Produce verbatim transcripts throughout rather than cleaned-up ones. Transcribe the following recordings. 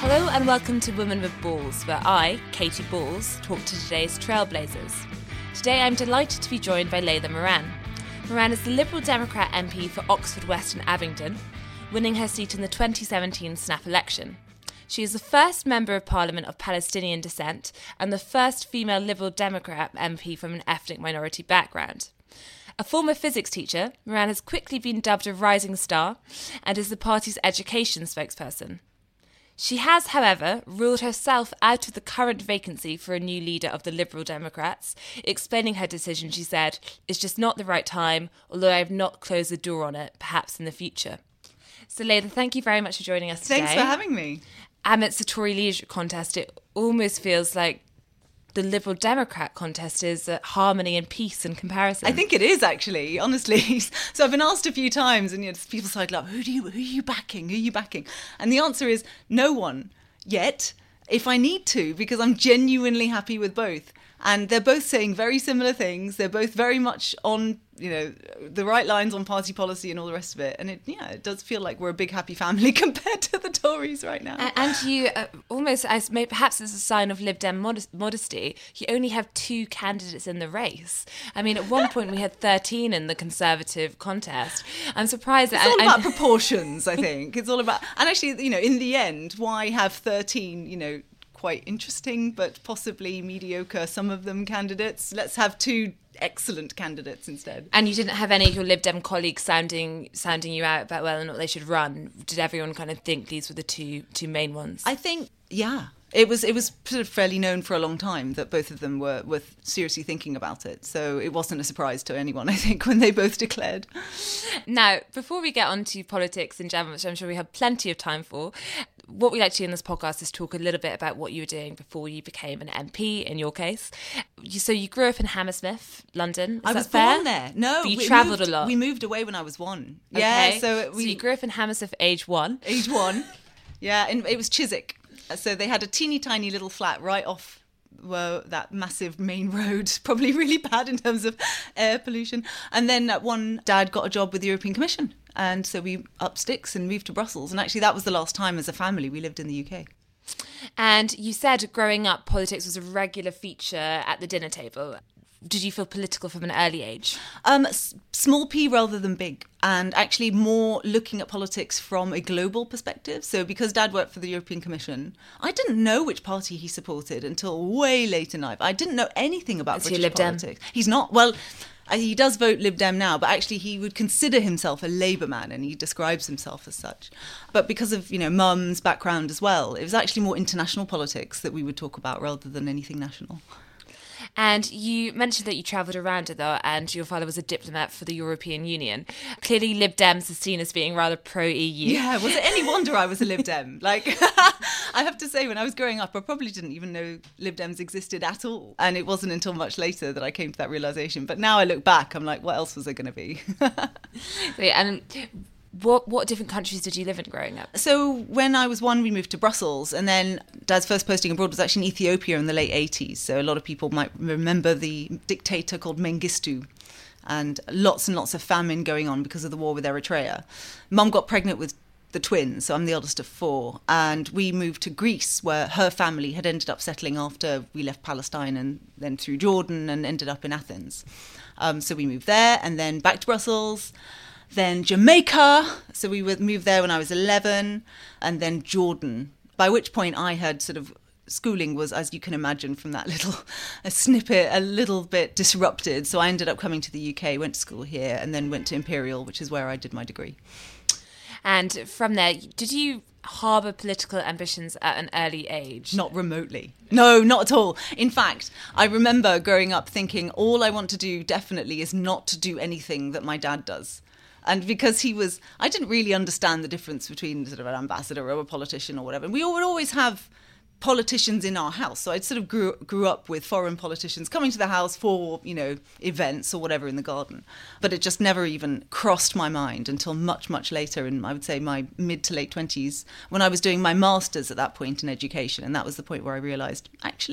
Hello and welcome to Women with Balls, where I, Katie Balls, talk to today's trailblazers. Today I'm delighted to be joined by Layla Moran. Moran is the Liberal Democrat M P for Oxford West and Abingdon, winning her seat in the twenty seventeen snap election. She is the first Member of Parliament of Palestinian descent and the first female Liberal Democrat M P from an ethnic minority background. A former physics teacher, Moran has quickly been dubbed a rising star and is the party's education spokesperson. She has, however, ruled herself out of the current vacancy for a new leader of the Liberal Democrats. Explaining her decision, she said, "It's just not the right time, although I have not closed the door on it, perhaps in the future." So, Layla, thank you very much for joining us today. Thanks for having me. Amidst the Tory leadership contest, it almost feels like the Liberal Democrat contest is uh, harmony and peace in comparison. I think it is, actually, honestly. So I've been asked a few times, and you know, people cycle up, who do you, who are you backing? Who are you backing? And the answer is no one yet, if I need to, because I'm genuinely happy with both. And they're both saying very similar things. They're both very much on, you know, the right lines on party policy and all the rest of it. And it, yeah, it does feel like we're a big happy family compared to the Tories right now. And you, uh, almost as maybe, perhaps as a sign of Lib Dem modest, modesty, you only have two candidates in the race. I mean, at one point we had thirteen in the Conservative contest. I'm surprised. It's that, all and, about and, proportions, I think. It's all about, and actually, you know, in the end, why have thirteen, you know, quite interesting but possibly mediocre, some of them, candidates? Let's have two excellent candidates instead. And you didn't have any of your Lib Dem colleagues sounding sounding you out about whether or not they should run. Did everyone kind of think these were the two two main ones? I think, yeah. It was it was sort of fairly known for a long time that both of them were, were seriously thinking about it. So it wasn't a surprise to anyone, I think, when they both declared. Now, before we get on to politics in general, which I'm sure we have plenty of time for, what we like to do in this podcast is talk a little bit about what you were doing before you became an M P, in your case. You, so you grew up in Hammersmith, London. Is I that was fair? born there. No. But you we travelled moved, a lot. We moved away when I was one. Okay. Yeah, so, we, so you grew up in Hammersmith age one. Age one. Yeah, and it was Chiswick. So they had a teeny tiny little flat right off well, that massive main road, probably really bad in terms of air pollution. And then at one, Dad got a job with the European Commission. And so we up sticks and moved to Brussels. And actually that was the last time as a family we lived in the U K. And you said growing up, politics was a regular feature at the dinner table. Did you feel political from an early age? Um, s- small p rather than big, and actually more looking at politics from a global perspective. So because Dad worked for the European Commission, I didn't know which party he supported until way late in life. I didn't know anything about Is he British Lib Dem? politics. He's not. Well, uh, he does vote Lib Dem now, but actually he would consider himself a Labour man, and he describes himself as such. But because of, you know, Mum's background as well, it was actually more international politics that we would talk about rather than anything national. And you mentioned that you travelled around it, though, and your father was a diplomat for the European Union. Clearly, Lib Dems are seen as being rather pro-E U. Yeah, was it any wonder I was a Lib Dem? Like, I have to say, when I was growing up, I probably didn't even know Lib Dems existed at all. And it wasn't until much later that I came to that realisation. But now I look back, I'm like, what else was there going to be? And what what different countries did you live in growing up? So when I was one, we moved to Brussels, and then Dad's first posting abroad was actually in Ethiopia in the late eighties. So a lot of people might remember the dictator called Mengistu, and lots and lots of famine going on because of the war with Eritrea. Mum got pregnant with the twins, so I'm the eldest of four, and we moved to Greece, where her family had ended up settling after we left Palestine, and then through Jordan, and ended up in Athens. Um, so we moved there, and then back to Brussels. Then Jamaica, so we would move there when I was eleven, and then Jordan, by which point I had sort of, schooling was, as you can imagine from that little a snippet, a little bit disrupted. So I ended up coming to the U K, went to school here, and then went to Imperial, which is where I did my degree. And from there, did you harbour political ambitions at an early age? Not remotely. No, not at all. In fact, I remember growing up thinking all I want to do definitely is not to do anything that my dad does. And because he was, I didn't really understand the difference between sort of an ambassador or a politician or whatever. And we would always have politicians in our house. So I sort of grew grew up with foreign politicians coming to the house for, you know, events or whatever in the garden. But it just never even crossed my mind until much, much later in, I would say, my mid to late twenties, when I was doing my master's at that point in education. And that was the point where I realised, actually,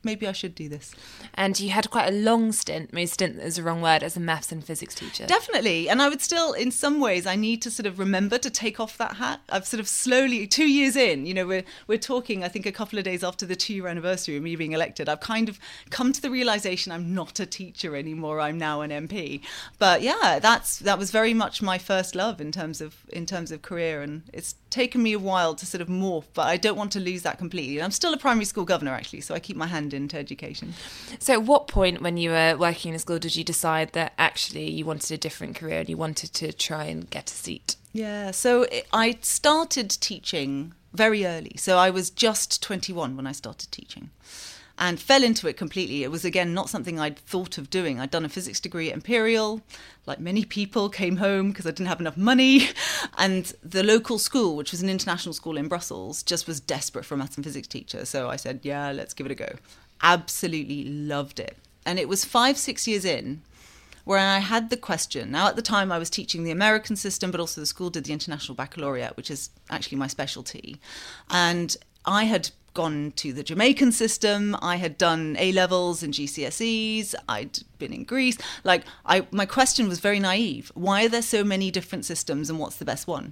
maybe I should do this. And you had quite a long stint, maybe stint is the wrong word, as a maths and physics teacher. Definitely. And I would still, in some ways, I need to sort of remember to take off that hat. I've sort of slowly, two years in, you know, we're, we're talking, I think, a couple of days after the two-year anniversary of me being elected, I've kind of come to the realisation I'm not a teacher anymore. I'm now an M P. But yeah, that's that was very much my first love in terms of in terms of career. And it's taken me a while to sort of morph, but I don't want to lose that completely. I'm still a primary school governor, actually, so I keep my hand into education. So at what point when you were working in a school did you decide that actually you wanted a different career and you wanted to try and get a seat? Yeah, so it, I started teaching very early. So I was just twenty-one when I started teaching and fell into it completely. It was, again, not something I'd thought of doing. I'd done a physics degree at Imperial. Like many people, came home because I didn't have enough money. And the local school, which was an international school in Brussels, just was desperate for a maths and physics teacher. So I said, yeah, let's give it a go. Absolutely loved it. And it was five, six years in where I had the question. Now, at the time, I was teaching the American system, but also the school did the International Baccalaureate, which is actually my specialty. And I had gone to the Jamaican system. I had done A-levels and G C S Es. I'd been in Greece. Like, I, my question was very naive. Why are there so many different systems and what's the best one?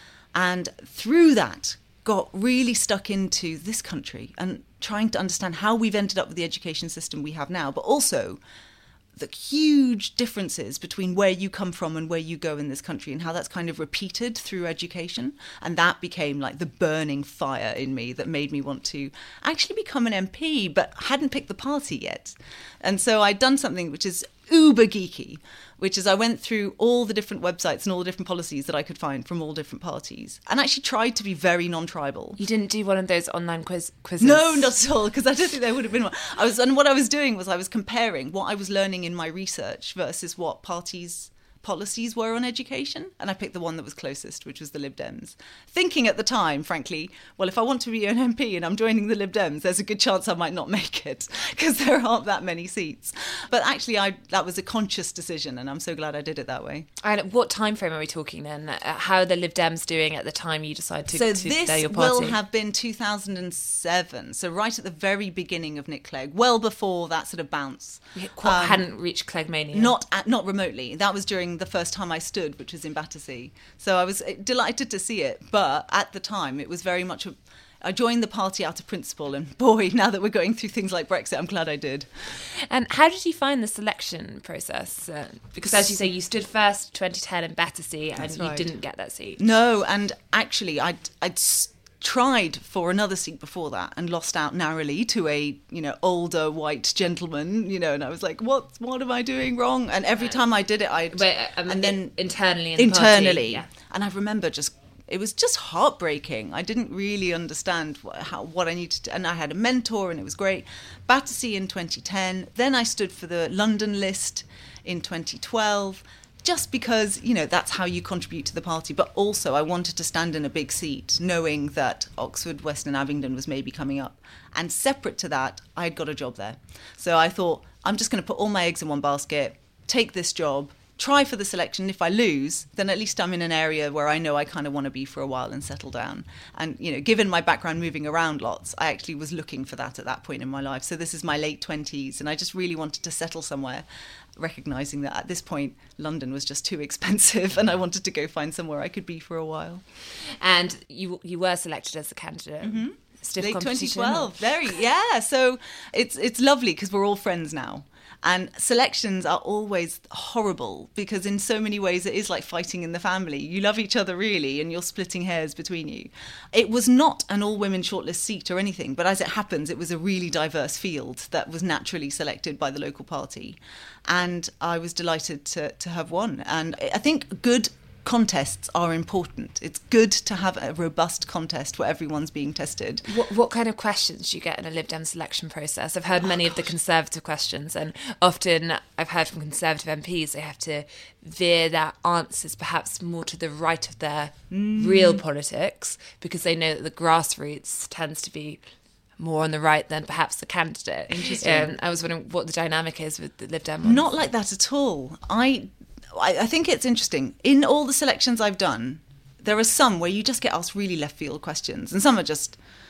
And through that, got really stuck into this country and trying to understand how we've ended up with the education system we have now, but also the huge differences between where you come from and where you go in this country and how that's kind of repeated through education. And that became like the burning fire in me that made me want to actually become an M P, but hadn't picked the party yet. And so I'd done something which is uber geeky, which is I went through all the different websites and all the different policies that I could find from all different parties and actually tried to be very non-tribal. You didn't do one of those online quiz quizzes? No, not at all, because I don't think there would have been one. I was, and what I was doing was I was comparing what I was learning in my research versus what parties' policies were on education, and I picked the one that was closest, which was the Lib Dems. Thinking at the time, frankly, well, if I want to be an M P and I'm joining the Lib Dems, there's a good chance I might not make it because there aren't that many seats. But actually, I that was a conscious decision, and I'm so glad I did it that way. And what time frame are we talking then? How are the Lib Dems doing at the time you decide to, so to this they're your party? Will have been two thousand seven, so right at the very beginning of Nick Clegg, well before that sort of bounce. You um, hadn't reached Cleggmania? Not at, not remotely. That was during the first time I stood, which was in Battersea. So I was delighted to see it, but at the time it was very much a, I joined the party out of principle, and boy, now that we're going through things like Brexit, I'm glad I did. And how did you find the selection process? Uh, because as you say, you stood first twenty ten in Battersea and That's you right. didn't get that seat. No, and actually I'd, I'd tried for another seat before that and lost out narrowly to a, you know, older white gentleman, you know, and I was like, what what am I doing wrong? And every time I did it, I'd... But, um, and then internally in the Internally. party, yeah. And I remember just... It was just heartbreaking. I didn't really understand what, how, what I needed to... And I had a mentor and it was great. Battersea in twenty ten. Then I stood for the London list in twenty twelve. Just because, you know, that's how you contribute to the party. But also I wanted to stand in a big seat, knowing that Oxford, West and Abingdon was maybe coming up. And separate to that, I'd got a job there. So I thought, I'm just going to put all my eggs in one basket, take this job, try for the selection. If I lose, then at least I'm in an area where I know I kind of want to be for a while and settle down. And, you know, given my background moving around lots, I actually was looking for that at that point in my life. So this is my late twenties, and I just really wanted to settle somewhere, recognising that at this point London was just too expensive and I wanted to go find somewhere I could be for a while. And you you were selected as a candidate. Mm-hmm. Stiff late twenty competition. twelve, very, yeah. So it's it's lovely because we're all friends now. And selections are always horrible because in so many ways it is like fighting in the family. You love each other really and you're splitting hairs between you. It was not an all-women shortlist seat or anything, but as it happens, it was a really diverse field that was naturally selected by the local party. And I was delighted to, to have won. And I think good contests are important. It's good to have a robust contest where everyone's being tested. What, what kind of questions do you get in a Lib Dem selection process? I've heard many oh, of the Conservative questions, and often I've heard from Conservative M Ps they have to veer their answers perhaps more to the right of their mm. real politics because they know that the grassroots tends to be more on the right than perhaps the candidate. Interesting. Um, I was wondering what the dynamic is with the Lib Dem ones. Not like that at all. I I think it's interesting. In all the selections I've done, there are some where you just get asked really left field questions and some are just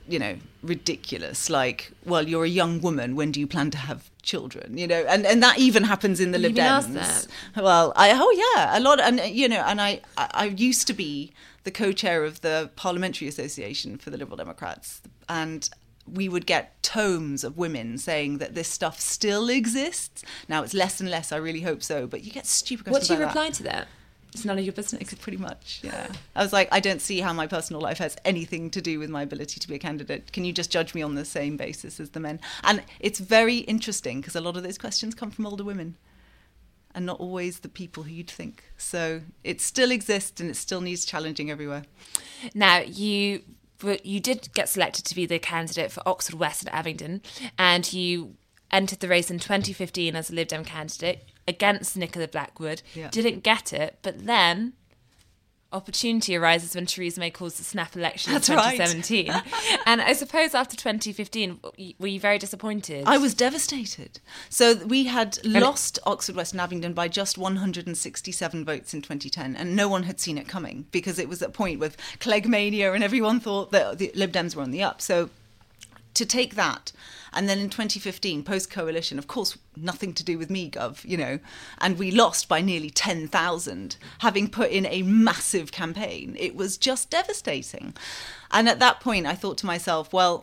you know, ridiculous. Like, well, you're a young woman. When do you plan to have children? You know, and, and that even happens in the Lib Dems. Well, I oh yeah, a lot, and you know, and I I used to be the co-chair of the Parliamentary Association for the Liberal Democrats, and we would get tomes of women saying that this stuff still exists. Now it's less and less. I really hope so, but you get stupid questions. What do you like reply that. to that? It's none of your business. Pretty much, yeah. I was like, I don't see how my personal life has anything to do with my ability to be a candidate. Can you just judge me on the same basis as the men? And it's very interesting because a lot of those questions come from older women and not always the people who you'd think. So it still exists and it still needs challenging everywhere. Now, you you did get selected to be the candidate for Oxford West and Abingdon, and you entered the race in twenty fifteen as a Lib Dem candidate against Nicola Blackwood. Yeah. Didn't get it, but then opportunity arises when Theresa May calls the snap election That's in twenty seventeen. Right. And I suppose after twenty fifteen, were you very disappointed? I was devastated. So we had and lost it- Oxford West and Abingdon by just one hundred sixty-seven votes in twenty ten, and no one had seen it coming because it was at a point with Cleggmania and everyone thought that the Lib Dems were on the up. So to take that, and then in twenty fifteen, post-coalition, of course, nothing to do with me, Gov, you know, and we lost by nearly ten thousand, having put in a massive campaign. It was just devastating. And at that point, I thought to myself, well,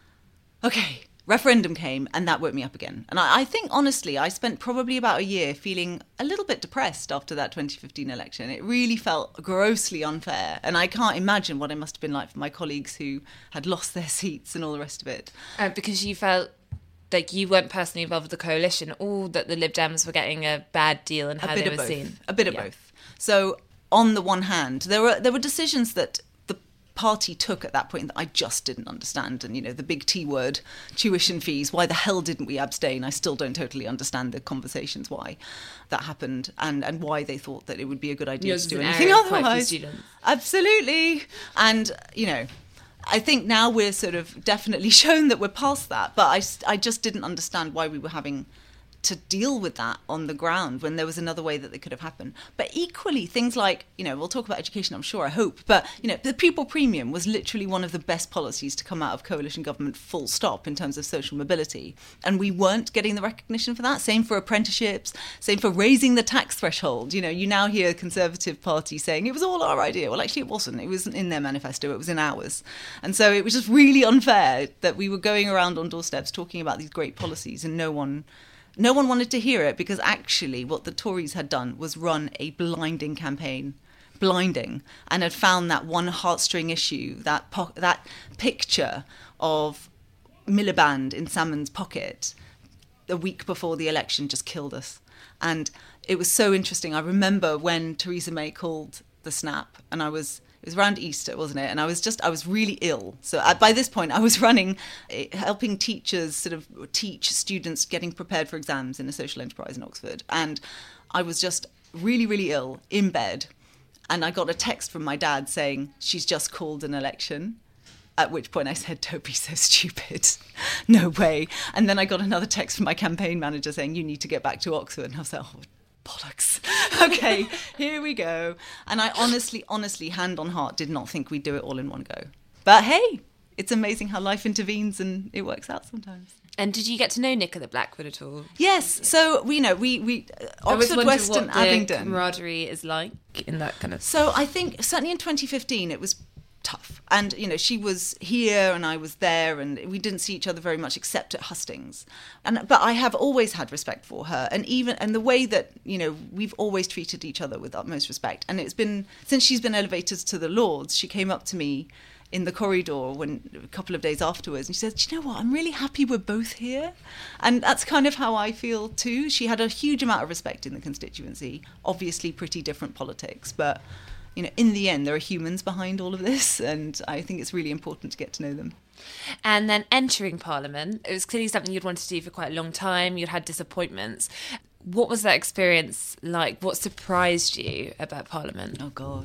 okay, referendum came, and that woke me up again. And I, I think, honestly, I spent probably about a year feeling a little bit depressed after that twenty fifteen election. It really felt grossly unfair. And I can't imagine what it must have been like for my colleagues who had lost their seats and all the rest of it. Uh, because you felt like you weren't personally involved with the coalition, or that the Lib Dems were getting a bad deal and how they were seen? A bit of yeah. both. So on the one hand, there were there were decisions that party took at that point that I just didn't understand. And, you know, the big T word, tuition fees, why the hell didn't we abstain? I still don't totally understand the conversations why that happened and, and why they thought that it would be a good idea Yours to do an anything otherwise. Absolutely. And, you know, I think now we're sort of definitely shown that we're past that, but I, I just didn't understand why we were having to deal with that on the ground when there was another way that it could have happened. But equally, things like, you know, we'll talk about education, I'm sure, I hope, but, you know, the pupil premium was literally one of the best policies to come out of coalition government, full stop, in terms of social mobility. And we weren't getting the recognition for that. Same for apprenticeships, same for raising the tax threshold. You know, you now hear the Conservative Party saying it was all our idea. Well, actually, it wasn't. It wasn't in their manifesto. It was in ours. And so it was just really unfair that we were going around on doorsteps talking about these great policies and no one... No one wanted to hear it because actually what the Tories had done was run a blinding campaign, blinding, and had found that one heartstring issue, that po- that picture of Miliband in Salmon's pocket a week before the election just killed us. And it was so interesting. I remember when Theresa May called the snap, and I was... It was around Easter, wasn't it? And I was just, I was really ill. So uh, by this point, I was running, uh, helping teachers sort of teach students getting prepared for exams in a social enterprise in Oxford. And I was just really, really ill in bed. And I got a text from my dad saying, she's just called an election. At which point I said, don't be so stupid. No way. And then I got another text from my campaign manager saying, you need to get back to Oxford. And I was like, oh, bollocks. Okay, here we go. And I honestly, honestly, hand on heart, did not think we'd do it all in one go. But hey, it's amazing how life intervenes and it works out sometimes. And did you get to know Nicola Blackwood at all? Yes. So, we you know, we, we uh, Oxford, West and Abingdon. The camaraderie is like in that kind of... So I think certainly in twenty fifteen it was tough. And, you know, she was here and I was there and we didn't see each other very much except at hustings. And but I have always had respect for her, and even and the way that, you know, we've always treated each other with utmost respect. And it's been, since she's been elevated to the Lords, she came up to me in the corridor when a couple of days afterwards and she said, do you know what, I'm really happy we're both here. And that's kind of how I feel too. She had a huge amount of respect in the constituency, obviously pretty different politics, but you know, in the end, there are humans behind all of this, and I think it's really important to get to know them. And then entering Parliament, it was clearly something you'd wanted to do for quite a long time. You'd had disappointments. What was that experience like? What surprised you about Parliament? Oh, God.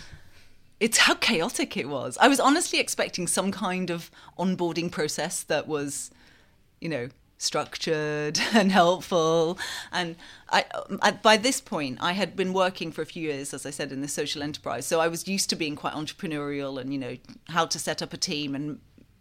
It's how chaotic it was. I was honestly expecting some kind of onboarding process that was, you know, structured and helpful. And I, I, by this point, I had been working for a few years, as I said, in the social enterprise. So I was used to being quite entrepreneurial and, you know, how to set up a team and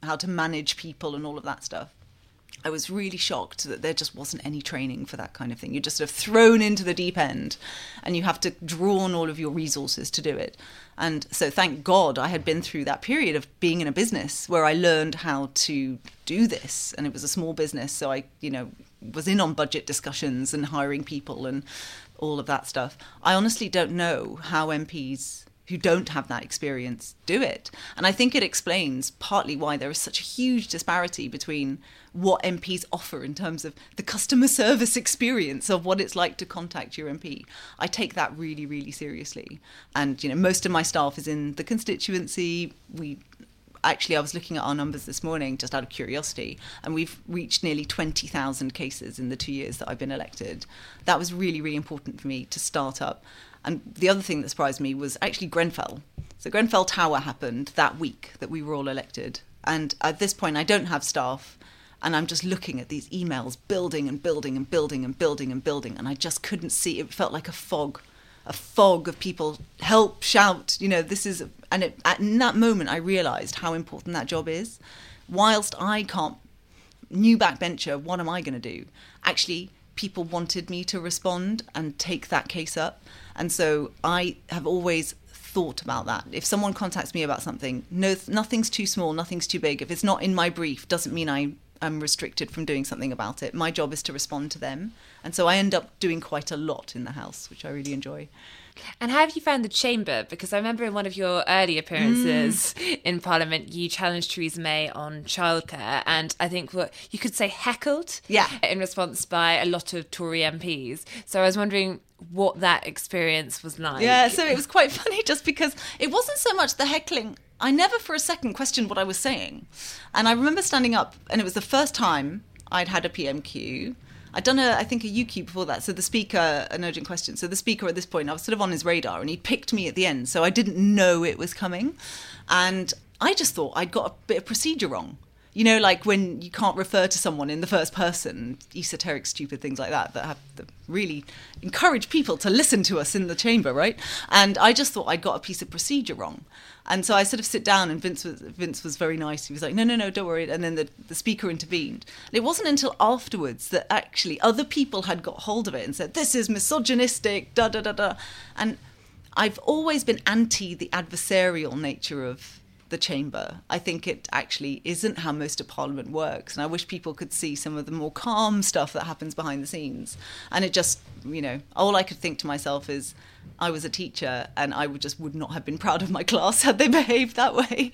how to manage people and all of that stuff. I was really shocked that there just wasn't any training for that kind of thing. You're just sort of thrown into the deep end and you have to draw on all of your resources to do it. And so thank God I had been through that period of being in a business where I learned how to do this. And it was a small business. So I, you know, was in on budget discussions and hiring people and all of that stuff. I honestly don't know how M Ps who don't have that experience do it. And I think it explains partly why there is such a huge disparity between what M Ps offer in terms of the customer service experience of what it's like to contact your M P. I take that really, really seriously. And, you know, most of my staff is in the constituency. We actually, I was looking at our numbers this morning just out of curiosity, and we've reached nearly twenty thousand cases in the two years that I've been elected. That was really, really important for me to start up. And the other thing that surprised me was actually Grenfell. So Grenfell Tower happened that week that we were all elected. And at this point, I don't have staff. And I'm just looking at these emails building and building and building and building and building. And I just couldn't see. It felt like a fog, a fog of people, help, shout, you know, this is. And it, at, in that moment, I realised how important that job is. Whilst I can't, new backbencher, what am I going to do? Actually, people wanted me to respond and take that case up. And so I have always thought about that. If someone contacts me about something, no, nothing's too small, nothing's too big. If it's not in my brief, doesn't mean I am restricted from doing something about it. My job is to respond to them. And so I end up doing quite a lot in the House, which I really enjoy. And how have you found the chamber? Because I remember in one of your early appearances mm. in Parliament, you challenged Theresa May on childcare, and I think what you could say heckled yeah. in response by a lot of Tory M Ps. So I was wondering what that experience was like. Yeah, so it was quite funny just because it wasn't so much the heckling. I never for a second questioned what I was saying. And I remember standing up, and it was the first time I'd had a P M Q. I'd done, a, I think, a U Q before that. So the speaker, an urgent question. So the speaker at this point, I was sort of on his radar and he picked me at the end. So I didn't know it was coming. And I just thought I'd got a bit of procedure wrong. You know, like when you can't refer to someone in the first person, esoteric, stupid things like that, that have that really encourage people to listen to us in the chamber, right? And I just thought I'd got a piece of procedure wrong. And so I sort of sit down and Vince was, Vince was very nice. He was like, no, no, no, don't worry. And then the, the speaker intervened. And it wasn't until afterwards that actually other people had got hold of it and said, this is misogynistic, da, da, da, da. And I've always been anti the adversarial nature of the chamber. I think it actually isn't how most of Parliament works, and I wish people could see some of the more calm stuff that happens behind the scenes. And it just, you know, all I could think to myself is I was a teacher and I would just would not have been proud of my class had they behaved that way.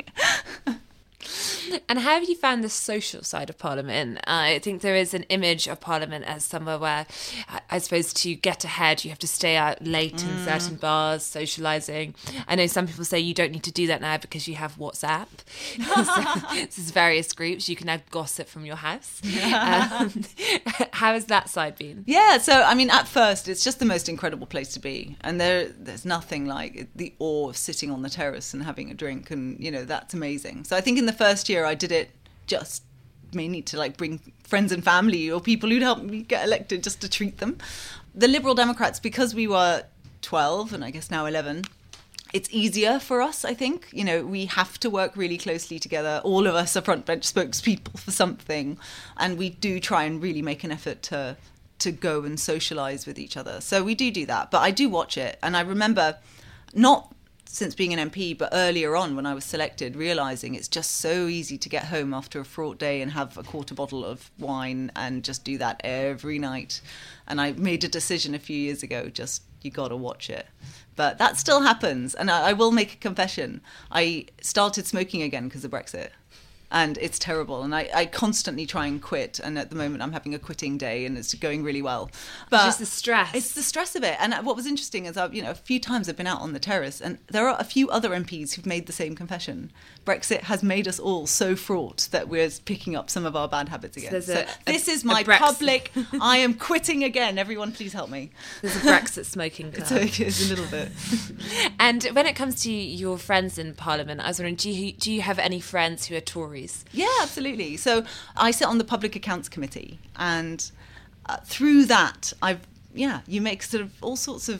And how have you found the social side of Parliament? Uh, I think there is an image of Parliament as somewhere where, I suppose, to get ahead, you have to stay out late mm. in certain bars, socialising. I know some people say you don't need to do that now because you have WhatsApp. So, there's various groups. You can now gossip from your house. Um, how has that side been? Yeah, so, I mean, at first, it's just the most incredible place to be. And there, there's nothing like the awe of sitting on the terrace and having a drink. And, you know, that's amazing. So I think in the first year I did it just mainly to like bring friends and family or people who'd help me get elected just to treat them. The Liberal Democrats, because we were twelve and I guess now eleven, it's easier for us, I think. You know, we have to work really closely together. All of us are front bench spokespeople for something, and we do try and really make an effort to to go and socialise with each other. So we do do that, but I do watch it. And I remember not since being an M P, but earlier on when I was selected, realising it's just so easy to get home after a fraught day and have a quarter bottle of wine and just do that every night. And I made a decision a few years ago, just, you got to watch it. But that still happens. And I, I will make a confession. I started smoking again because of Brexit. And it's terrible. And I, I constantly try and quit. And at the moment, I'm having a quitting day and it's going really well. But it's just the stress. It's the stress of it. And what was interesting is, I've, you know, a few times I've been out on the terrace and there are a few other M Ps who've made the same confession. Brexit has made us all so fraught that we're picking up some of our bad habits again. So, so a, this a, is my public, I am quitting again. Everyone, please help me. There's a Brexit smoking club. So it is a little bit. And when it comes to your friends in Parliament, I was wondering, do you, do you have any friends who are Tories? Yeah, absolutely. So I sit on the Public Accounts Committee, and uh, through that, I've yeah, you make sort of all sorts of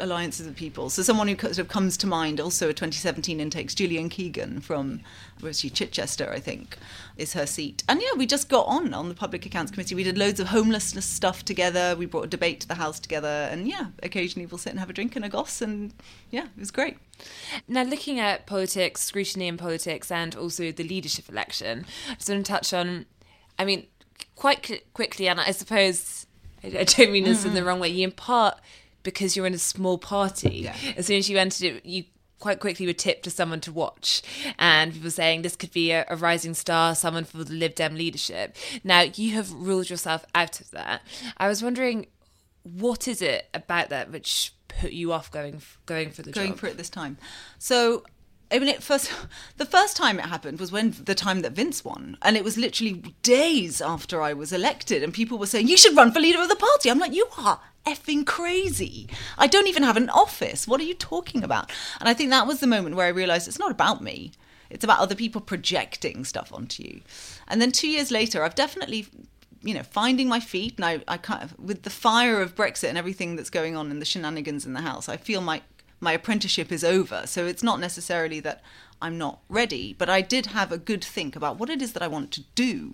alliances of people. So someone who sort of comes to mind, also a twenty seventeen intakes, Gillian Keegan from, where's she, Chichester, I think, is her seat. And yeah, we just got on on the Public Accounts Committee. We did loads of homelessness stuff together. We brought a debate to the House together. And yeah, occasionally we'll sit and have a drink and a goss. And yeah, it was great. Now, looking at politics, scrutiny in politics, and also the leadership election, I just want to touch on, I mean, quite quickly, and I suppose, I don't mean this mm-hmm. in the wrong way, you in part, because you're in a small party, yeah. as soon as you entered it, you quite quickly were tipped to someone to watch, and people saying this could be a, a rising star, someone for the Lib Dem leadership. Now, you have ruled yourself out of that. I was wondering, what is it about that which put you off going going for the going job? for it this time? So, I mean, it first, the first time it happened was when the time that Vince won. And it was literally days after I was elected. And people were saying, you should run for leader of the party. I'm like, you are effing crazy. I don't even have an office. What are you talking about? And I think that was the moment where I realised it's not about me. It's about other people projecting stuff onto you. And then two years later, I've definitely, you know, finding my feet. And I, I kind of, with the fire of Brexit and everything that's going on and the shenanigans in the House, I feel my my apprenticeship is over. So it's not necessarily that I'm not ready, but I did have a good think about what it is that I want to do.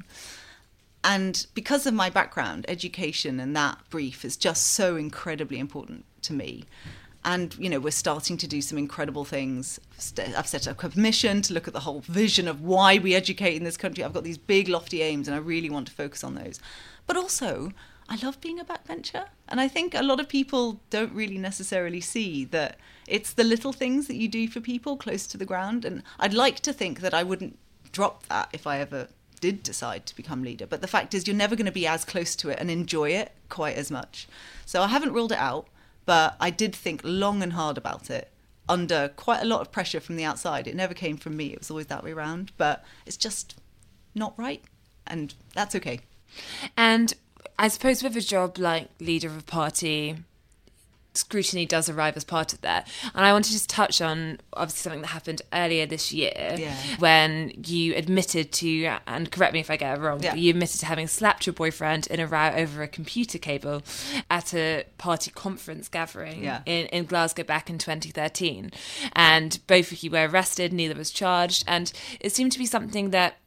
And because of my background, education and that brief is just so incredibly important to me. And, you know, we're starting to do some incredible things. I've set up a commission to look at the whole vision of why we educate in this country. I've got these big, lofty aims, and I really want to focus on those. But also, I love being a backbencher. And I think a lot of people don't really necessarily see that it's the little things that you do for people close to the ground. And I'd like to think that I wouldn't drop that if I ever did decide to become leader. But the fact is, you're never going to be as close to it and enjoy it quite as much. So I haven't ruled it out, but I did think long and hard about it under quite a lot of pressure from the outside. It never came from me. It was always that way around. But it's just not right. And that's okay. And I suppose with a job like leader of a party, scrutiny does arrive as part of that. And I want to just touch on, obviously, something that happened earlier this year yeah. when you admitted to, and correct me if I get it wrong, yeah. but you admitted to having slapped your boyfriend in a row over a computer cable at a party conference gathering yeah. in, in Glasgow back in twenty thirteen. And both of you were arrested, neither was charged. And it seemed to be something that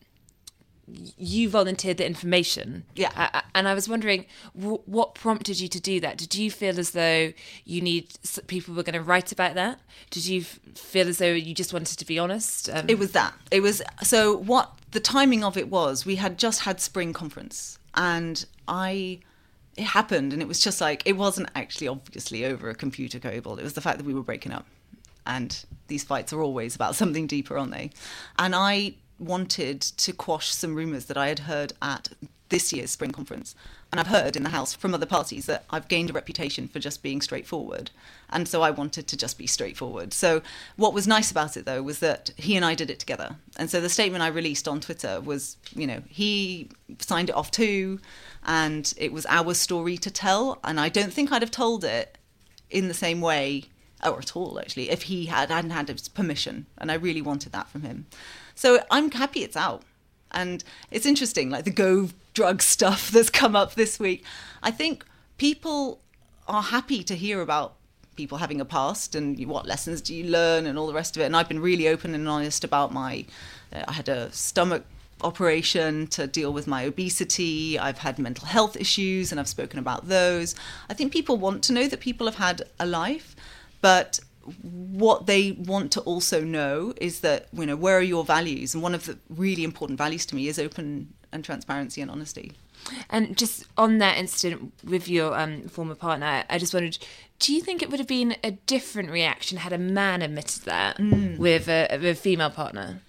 you volunteered the information. Yeah. Uh, and I was wondering, w- what prompted you to do that? Did you feel as though you need people were going to write about that? Did you f- feel as though you just wanted to be honest? Um, it was that. It was, so what the timing of it was, we had just had spring conference and I, it happened and it was just like, it wasn't actually obviously over a computer cable. It was the fact that we were breaking up, and these fights are always about something deeper, aren't they? And I wanted to quash some rumours that I had heard at this year's spring conference. And I've heard in the House from other parties that I've gained a reputation for just being straightforward. And so I wanted to just be straightforward. So what was nice about it, though, was that he and I did it together. And so the statement I released on Twitter was, you know, he signed it off too, and it was our story to tell. And I don't think I'd have told it in the same way, or at all, actually, if he had, hadn't had his permission. And I really wanted that from him. So I'm happy it's out. And it's interesting, like the Gove drug stuff that's come up this week. I think people are happy to hear about people having a past and what lessons do you learn and all the rest of it. And I've been really open and honest about my, uh, I had a stomach operation to deal with my obesity. I've had mental health issues and I've spoken about those. I think people want to know that people have had a life, but what they want to also know is that, you know, where are your values? And one of the really important values to me is open and transparency and honesty. And just on that incident with your um, former partner, I just wondered, do you think it would have been a different reaction had a man admitted that mm. with, a, with a female partner?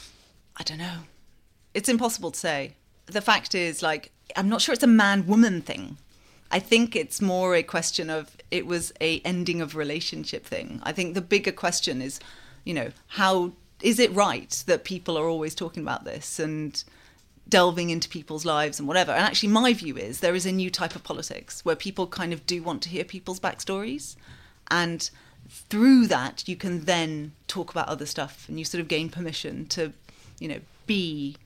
I don't know. It's impossible to say. The fact is, like, I'm not sure it's a man-woman thing. I think it's more a question of it was a ending of relationship thing. I think the bigger question is, you know, how is it right that people are always talking about this and delving into people's lives and whatever? And actually my view is there is a new type of politics where people kind of do want to hear people's backstories. And through that, you can then talk about other stuff and you sort of gain permission to, you know, be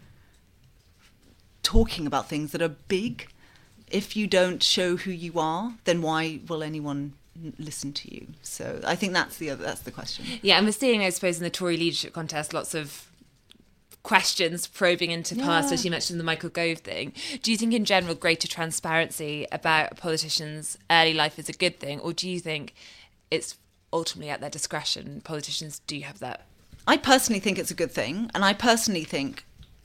talking about things that are big. If you don't show who you are, then why will anyone listen to you. So I think that's the other, that's the question. Yeah, and we're seeing, I suppose, in the Tory leadership contest, lots of questions probing into yeah. past, as you mentioned the Michael Gove thing. Do you think in general greater transparency about politicians' early life is a good thing, or do you think it's ultimately at their discretion? Politicians do have that. I personally think it's a good thing, and I personally think,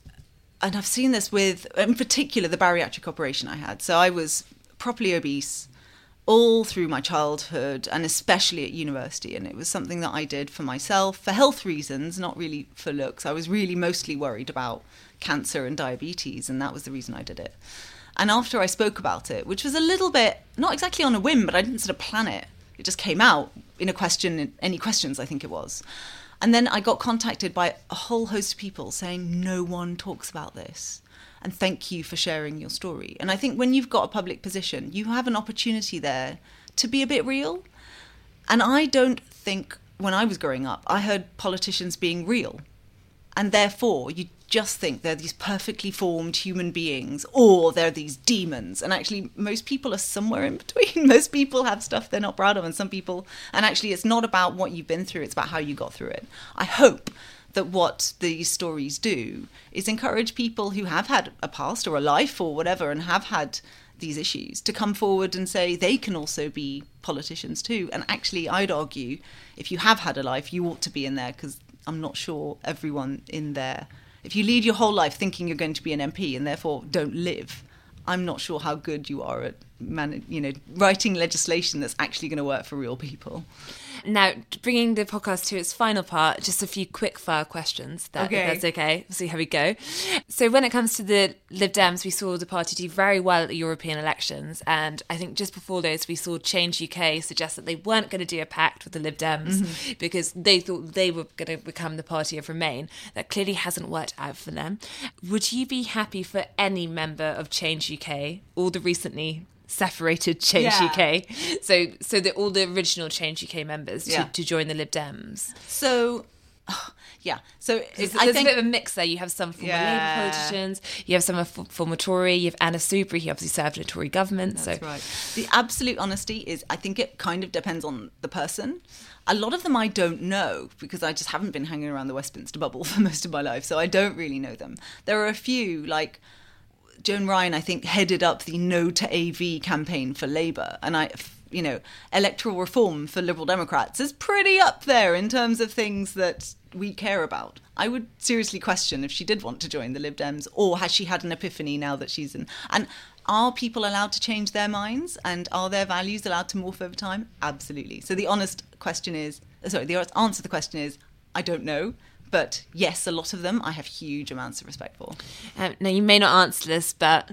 and I've seen this with, in particular, the bariatric operation I had. So I was properly obese all through my childhood and especially at university, and it was something that I did for myself for health reasons, not really for looks. I was really mostly worried about cancer and diabetes, and that was the reason I did it. And after I spoke about it, which was a little bit, not exactly on a whim, but I didn't sort of plan it, it just came out in a question, any questions I think it was. And then I got contacted by a whole host of people saying no one talks about this, and thank you for sharing your story. And I think when you've got a public position, you have an opportunity there to be a bit real. And I don't think, when I was growing up, I heard politicians being real. And therefore, you just think they're these perfectly formed human beings, or they're these demons. And actually, most people are somewhere in between. Most people have stuff they're not proud of, and some people... And actually, it's not about what you've been through, it's about how you got through it. I hope that what these stories do is encourage people who have had a past or a life or whatever and have had these issues to come forward and say they can also be politicians too. And actually, I'd argue, if you have had a life, you ought to be in there, because I'm not sure everyone in there... If you lead your whole life thinking you're going to be an M P and therefore don't live, I'm not sure how good you are at man- you know, writing legislation that's actually going to work for real people. Now, bringing the podcast to its final part, just a few quick fire questions. That, okay. If that's okay. We'll see how we go. So when it comes to the Lib Dems, we saw the party do very well at the European elections. And I think just before those, we saw Change U K suggest that they weren't going to do a pact with the Lib Dems mm-hmm. because they thought they were going to become the party of Remain. That clearly hasn't worked out for them. Would you be happy for any member of Change U K, or the recently separated Change yeah. U K, so so that all the original Change U K members to, yeah. to join the Lib Dems? So oh, yeah so there's, I there's think, a bit of a mix there. You have some former yeah. Labour politicians, you have some former Tory, you have Anna Soubry, who obviously served in a Tory government. That's so right. The absolute honesty is, I think it kind of depends on the person. A lot of them I don't know, because I just haven't been hanging around the Westminster bubble for most of my life, so I don't really know them. There are a few, like Joan Ryan, I think, headed up the No to A V campaign for Labour. And, I, you know, electoral reform for Liberal Democrats is pretty up there in terms of things that we care about. I would seriously question if she did want to join the Lib Dems, or has she had an epiphany now that she's in... And are people allowed to change their minds? And are their values allowed to morph over time? Absolutely. So the honest question is... Sorry, the answer to the question is, I don't know. But yes, a lot of them I have huge amounts of respect for. Um, now, you may not answer this, but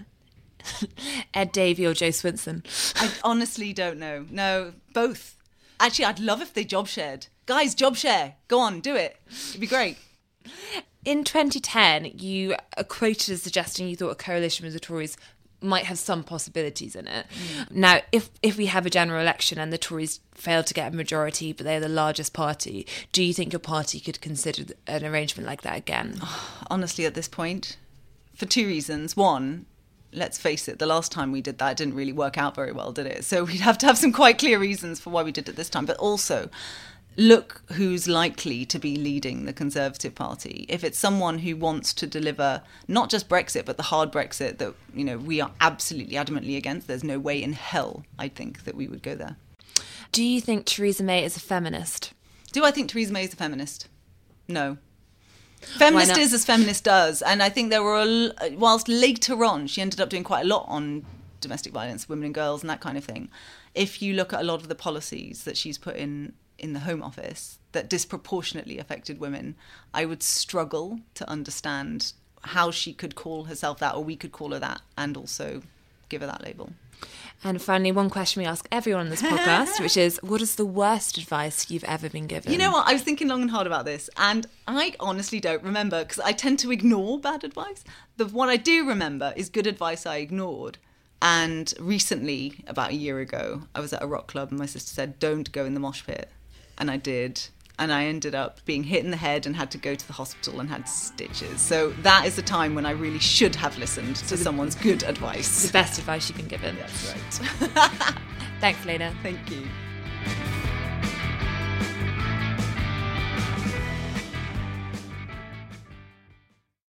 Ed Davey or Jo Swinson? I honestly don't know. No, both. Actually, I'd love if they job shared. Guys, job share. Go on, do it. It'd be great. In twenty ten, you are quoted as suggesting you thought a coalition with the Tories might have some possibilities in it. Mm. Now, if if we have a general election and the Tories fail to get a majority, but they're the largest party, do you think your party could consider an arrangement like that again? Honestly, at this point, for two reasons. One, let's face it, the last time we did that didn't really work out very well, did it? So we'd have to have some quite clear reasons for why we did it this time. But also, look who's likely to be leading the Conservative Party. If it's someone who wants to deliver not just Brexit, but the hard Brexit that, you know, we are absolutely adamantly against, there's no way in hell, I think, that we would go there. Do you think Theresa May is a feminist? Do I think Theresa May is a feminist? No. Feminist is as feminist does. And I think there were, a, whilst later on, she ended up doing quite a lot on domestic violence, women and girls and that kind of thing. If you look at a lot of the policies that she's put in in the Home Office that disproportionately affected women, I would struggle to understand how she could call herself that, or we could call her that, and also give her that label. And finally, one question we ask everyone on this podcast, which is, what is the worst advice you've ever been given? You know what? I was thinking long and hard about this, and I honestly don't remember, because I tend to ignore bad advice. The what I do remember is good advice I ignored. And recently, about a year ago, I was at a rock club and my sister said, don't go in the mosh pit. And I did. And I ended up being hit in the head and had to go to the hospital and had stitches. So that is the time when I really should have listened to someone's good advice. The best advice you've been given. That's right. Thanks, Lena. Thank you. soon.